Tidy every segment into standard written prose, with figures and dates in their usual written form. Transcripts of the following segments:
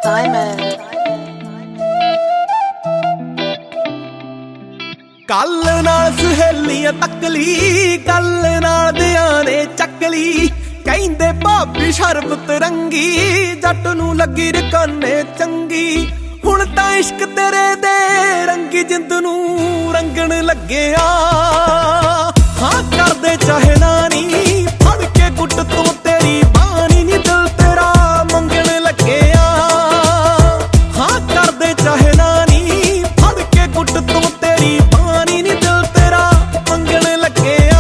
Diamond. ਕੱਲ ਨਾਲ ਸੁਹੇਲੀਆਂ ਤੱਕਲੀ, ਕੱਲ ਨਾਲ ਦਿਆਂ ਨੇ ਚੱਕਲੀ। ਕਹਿੰਦੇ ਭਾਬੀ ਸ਼ਰਬਤ ਰੰਗੀ, ਜੱਟ ਨੂੰ ਲੱਗੀ ਰਕਾਨੇ ਚੰਗੀ। ਹੁਣ ਤਾਂ ਇਸ਼ਕ ਤੇਰੇ ਦੇ ਰੰਗੀ ਜਿੰਦ ਨੂੰ ਰੰਗਣ ਲੱਗਿਆ। ਹਾਂ ਕਰਦੇ ਚਾਹੇ ਨਾ ਨੀ, ਫੜ ਕੇ ਗੁੱਟ ਤੋਂ ਤੇਰੀ ਬਾਣੀ ਨੀ ਦਿਲ ਤੇਰਾ ਮੰਗਣ ਲੱਗਿਆ। ਹਾਂ ਕਰਦੇ ਚਾਹੇ ਨਾ ਨੀ, ਫੜ ਕੇ ਗੁੱਟ ਤੋਂ ਤੇਰੀ ਬਾਣੀ ਨੀ ਦਿਲ ਤੇਰਾ ਮੰਗਣ ਲੱਗਿਆ।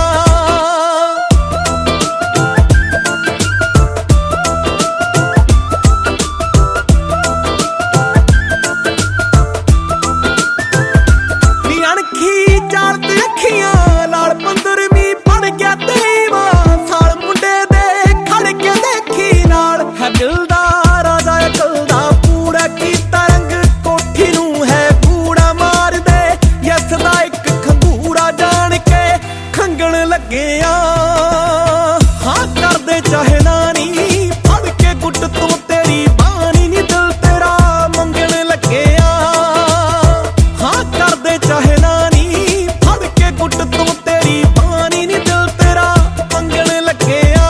ਨੀ ਅਣਖੀ ਚਾਰ ਤੇ ਅੱਖੀਆਂ ਲਾਲ 15ਵੀਂ ਪੜ ਗਿਆ 23ਵਾਂ ਸਾਲ ਮੁੰਡੇ ਦੇ ਖੜ ਕੇ ਦੇਖੀ ਨਾਲ। ਹੈ ਦਿਲ ਦਾ ਰਾਜਾ ਅਕਲ ਦਾ ਪੂਰਾ ਕੀਤਾ ਰੰਗ, ਕੋਠੀ ਨੂੰ ਹੈ ਕੂੜਾ ਮਾਰ ਦੇ। ਯਸ ਦਾ ਇੱਕ ਖੰਗੂਰਾ ਜਾਣ ਕੇ ਖੰਗਣ ਲੱਗਿਆ। ਹਾਂ ਕਰਦੇ ਚਾਹੇ ਨਾ ਨੀ, ਫੜ ਕੇ ਗੁੱਟ ਤੋਂ ਤੇਰੀ ਬਾਣੀ ਨੀ ਦਿਲ ਤੇਰਾ ਮੰਗਣ ਲੱਗਿਆ। ਹਾਂ ਕਰਦੇ ਚਾਹੇ ਨਾ ਨੀ, ਫੜ ਕੇ ਗੁੱਟ ਤੋਂ ਤੇਰੀ ਬਾਣੀ ਨੀ ਦਿਲ ਤੇਰਾ ਮੰਗਣ ਲੱਗਿਆ।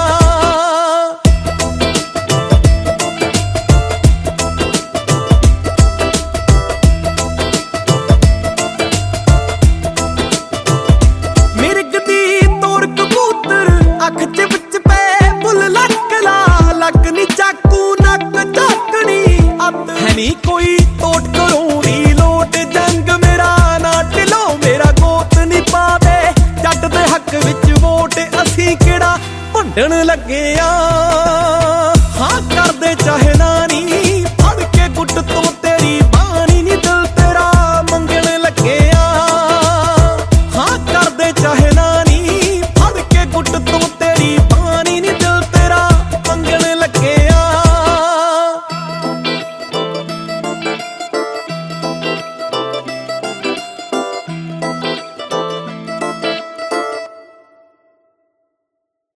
ਮਿਰਗ ਦੀ ਤੋਰ ਕਬੂਤਰ ਅੱਖ ਚ ਵਿੱਚ ਪੈ ਬੁੱਲ ਲੱਕ ਲਾ। ਲੱਕ ਨੀ ਚਾਕੂ ਨੱਕ ਝਾਕਣੀ ਅੱਤ ਹੈ ਨੀ ਕੋਈ ਤੋਟ ਕਰਾਉਣੀ ਲੋਟ। ਜੰਗ ਮੇਰਾ ਨਾ ਢਿਲੋ ਮੇਰਾ ਗੋਤ ਨੀ ਪਾਵੇ, ਜੱਟ ਦੇ ਹੱਕ ਵਿੱਚ ਵੋਟ ਅਸੀਂ ਕਿਹੜਾ ਭੰਡਣ ਲੱਗਿਆ। ਹਾਂ ਕਰਦੇ ਚਾਹੇ ਨਾ ਨੀ, ਫੜ ਕੇ ਗੁੱਟ ਤੋਂ ਤੇਰੀ ਬਾਣੀ ਨੀ ਦਿਲ ਤੇਰਾ ਮੰਗਣ ਲੱਗਿਆ। ਹਾਂ ਕਰਦੇ ਚਾਹੇ ਨਾ ਨੀ, ਫੜ ਕੇ ਗੁੱਟ ਤੋਂ